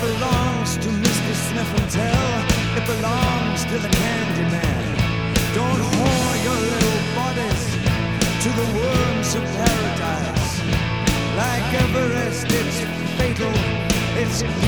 belongs to Mr. Sniff and Tell. It belongs to the candy man. Don't whore your little bodies to the worms of paradise. Like Everest, it's fatal. It's